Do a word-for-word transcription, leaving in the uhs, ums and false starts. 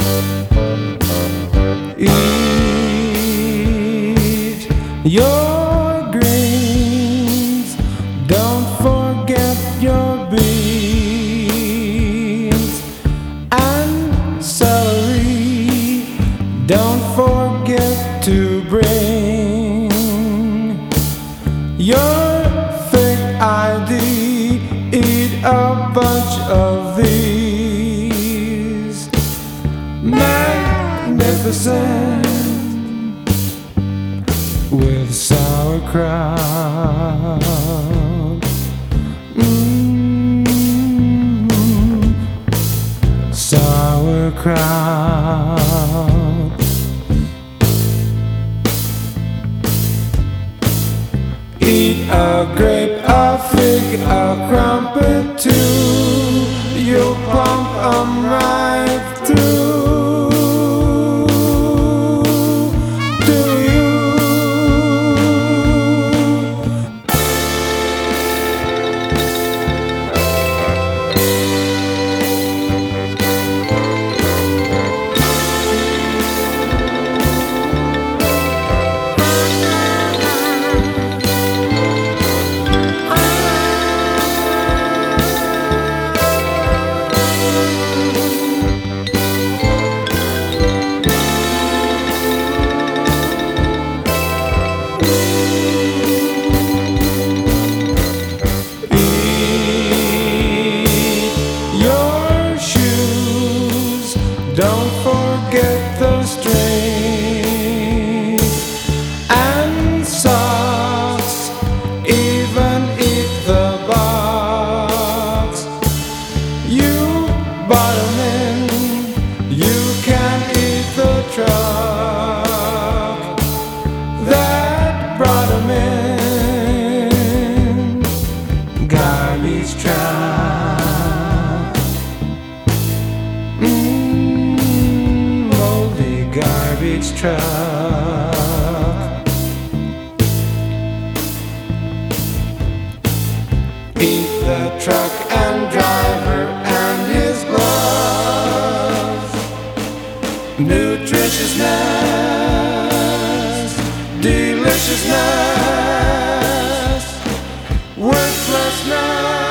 Eat your greens, don't forget your beans and celery. Don't forget to bring your fake I D. Eat a bunch of these. Magnificent with sauerkraut. Mm, sauerkraut. Eat a grape, a fig, a crumpet too. You'll pump 'em right through. Don't forget the strings and socks. Even eat the box. You bought 'em in. You can eat the truck that brought 'em in. Garbage truck. Mm. Garbage truck. Eat the truck and driver and his gloves. Nutritiousness, deliciousness, worthlessness.